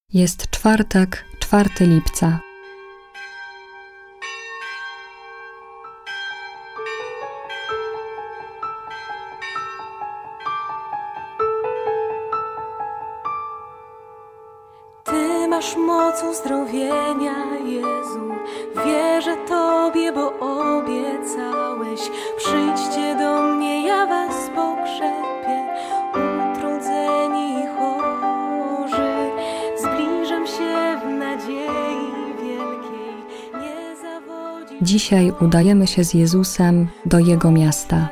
Jest czwartek, 4 lipca. Ty masz moc uzdrowienia, Jezu. Wierzę Tobie, bo obiecałeś. Przyjdźcie do mnie, ja was pokrzepię. Utrudzeni i chorzy, zbliżam się w nadziei wielkiej. Nie zawodzisz. Dzisiaj udajemy się z Jezusem do Jego miasta.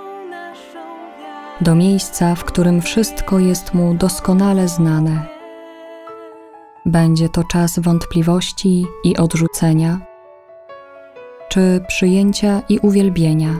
Do miejsca, w którym wszystko jest Mu doskonale znane. Będzie to czas wątpliwości i odrzucenia, czy przyjęcia i uwielbienia.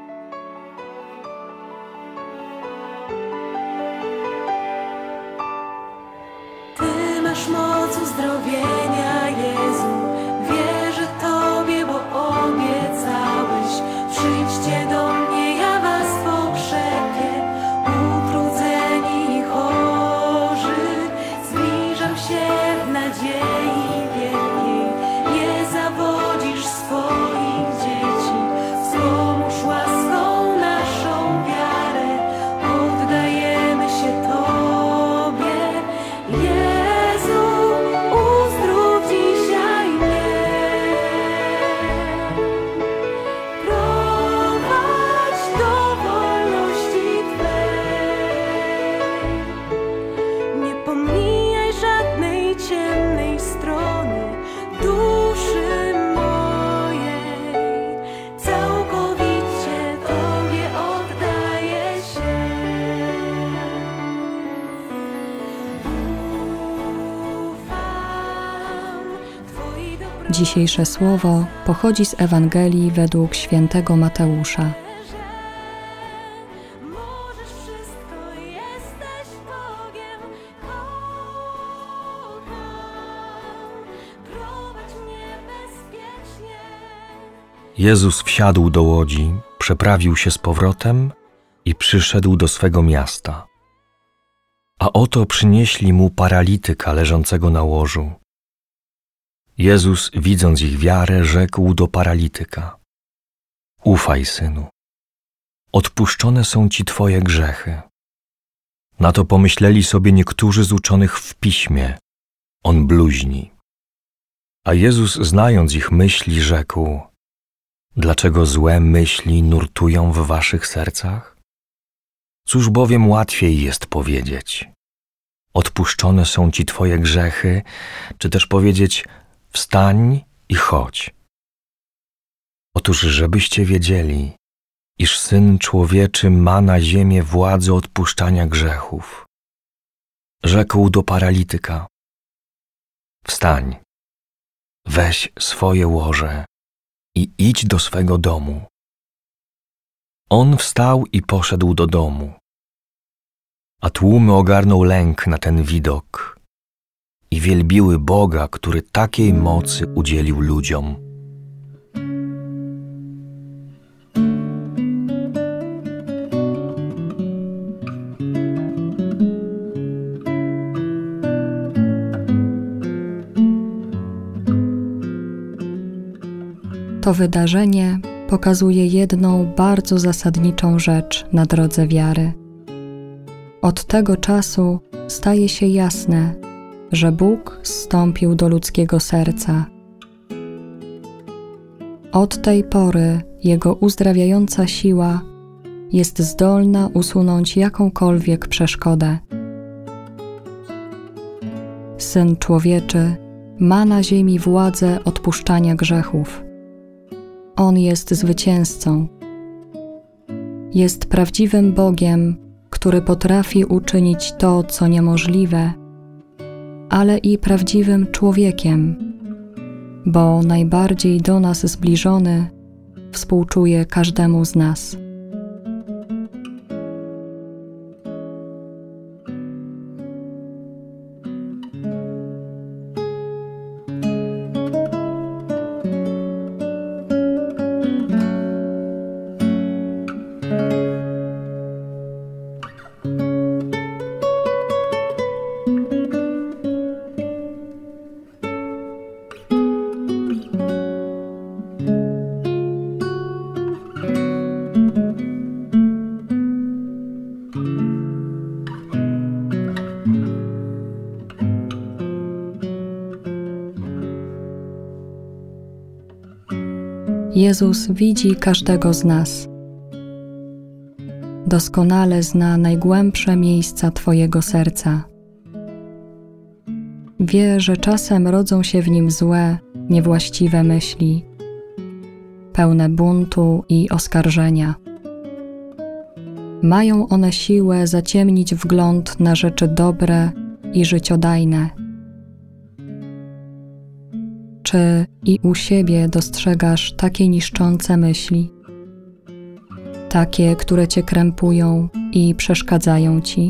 Ty masz moc uzdrowienia, Jezu. Wierzę Tobie, bo obiecałeś. Przyjdźcie do mnie, ja was pokrzepię. Utrudzeni i chorzy, zbliżam się w nadziei wielkiej. Nie zawodzisz swoich dzieci. Wspomóż łaską naszą wiarę. Oddajemy się Tobie. Jezu, uzdrów dzisiaj mnie. Prowadź do wolności Twej. Nie pomijaj żadnej ciemnej strony duszy mojej. Całkowicie Tobie oddaję się. Ufam Twojej dobroci. Dzisiejsze słowo pochodzi z Ewangelii według świętego Mateusza. Możesz wszystko, jesteś Bogiem. Kocham, prowadź mnie bezpiecznie. Jezus wsiadł do łodzi, przeprawił się z powrotem i przyszedł do swego miasta. A oto przynieśli mu paralityka leżącego na łożu. Jezus, widząc ich wiarę, rzekł do paralityka: Ufaj, synu, odpuszczone są ci twoje grzechy. Na to pomyśleli sobie niektórzy z uczonych w piśmie: on bluźni. A Jezus, znając ich myśli, rzekł: dlaczego złe myśli nurtują w waszych sercach? Cóż bowiem łatwiej jest powiedzieć: odpuszczone są ci twoje grzechy, czy też powiedzieć: wstań i chodź. Otóż żebyście wiedzieli, iż Syn Człowieczy ma na ziemię władzę odpuszczania grzechów. Rzekł do paralityka: wstań, weź swoje łoże i idź do swego domu. On wstał i poszedł do domu. A tłumy ogarnął lęk na ten widok i wielbiły Boga, który takiej mocy udzielił ludziom. To wydarzenie pokazuje jedną bardzo zasadniczą rzecz na drodze wiary. Od tego czasu staje się jasne, że Bóg zstąpił do ludzkiego serca. Od tej pory Jego uzdrawiająca siła jest zdolna usunąć jakąkolwiek przeszkodę. Syn Człowieczy ma na ziemi władzę odpuszczania grzechów. On jest zwycięzcą. Jest prawdziwym Bogiem, który potrafi uczynić to, co niemożliwe, ale i prawdziwym człowiekiem, bo najbardziej do nas zbliżony współczuje każdemu z nas. Jezus widzi każdego z nas. Doskonale zna najgłębsze miejsca Twojego serca. Wie, że czasem rodzą się w nim złe, niewłaściwe myśli, pełne buntu i oskarżenia. Mają one siłę zaciemnić wgląd na rzeczy dobre i życiodajne. Czy i u siebie dostrzegasz takie niszczące myśli? Takie, które Cię krępują i przeszkadzają Ci?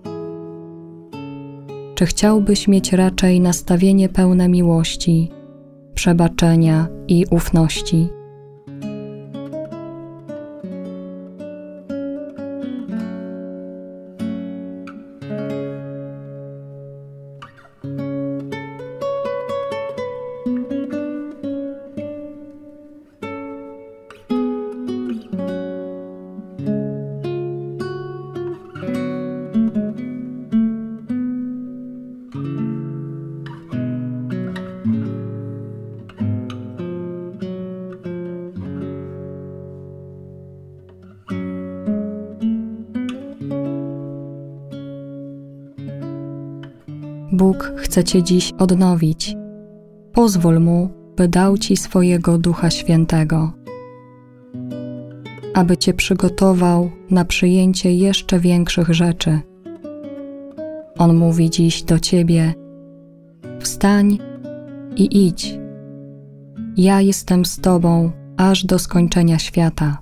Czy chciałbyś mieć raczej nastawienie pełne miłości, przebaczenia i ufności? Bóg chce Cię dziś odnowić. Pozwól Mu, by dał Ci swojego Ducha Świętego, aby Cię przygotował na przyjęcie jeszcze większych rzeczy. On mówi dziś do Ciebie: wstań i idź. Ja jestem z Tobą aż do skończenia świata.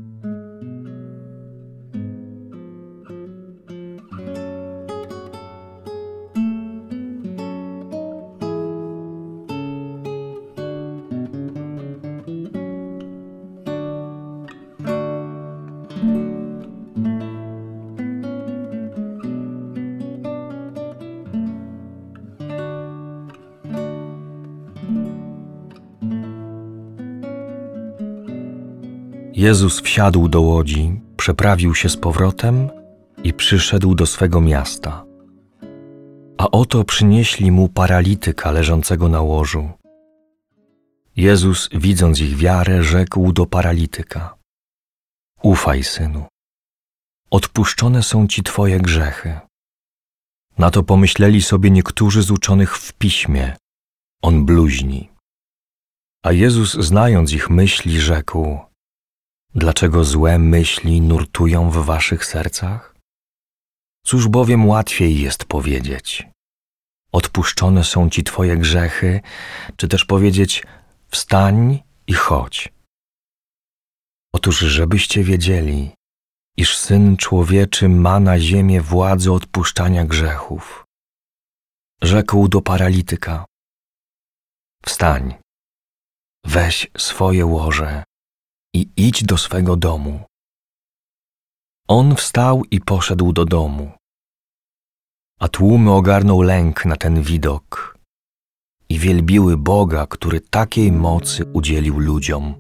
Jezus wsiadł do łodzi, przeprawił się z powrotem i przyszedł do swego miasta. A oto przynieśli mu paralityka leżącego na łożu. Jezus, widząc ich wiarę, rzekł do paralityka: ufaj, synu, odpuszczone są ci twoje grzechy. Na to pomyśleli sobie niektórzy z uczonych w piśmie: on bluźni. A Jezus, znając ich myśli, rzekł: dlaczego złe myśli nurtują w waszych sercach? Cóż bowiem łatwiej jest powiedzieć: odpuszczone są ci twoje grzechy, czy też powiedzieć: wstań i chodź. Otóż żebyście wiedzieli, iż Syn Człowieczy ma na ziemię władzę odpuszczania grzechów. Rzekł do paralityka: wstań, weź swoje łoże i idź do swego domu. On wstał i poszedł do domu. A tłumy ogarnął lęk na ten widok i wielbiły Boga, który takiej mocy udzielił ludziom.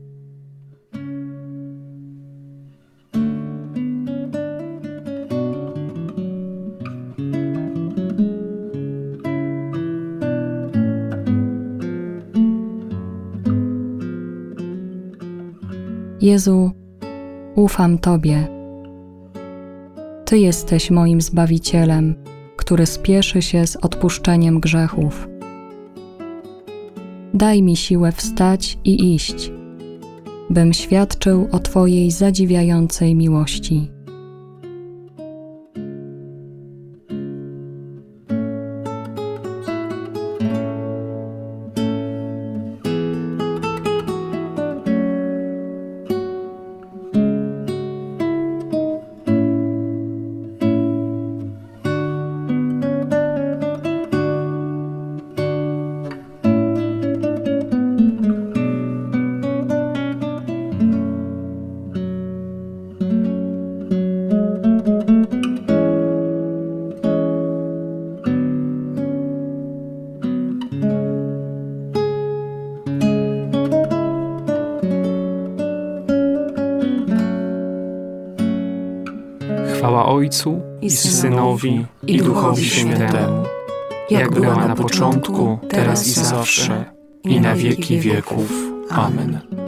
Jezu, ufam Tobie. Ty jesteś moim Zbawicielem, który spieszy się z odpuszczeniem grzechów. Daj mi siłę wstać i iść, bym świadczył o Twojej zadziwiającej miłości. Chwała Ojcu i Synowi, i Duchowi Świętemu, jak była na początku, teraz i zawsze, i na wieki wieków. Amen.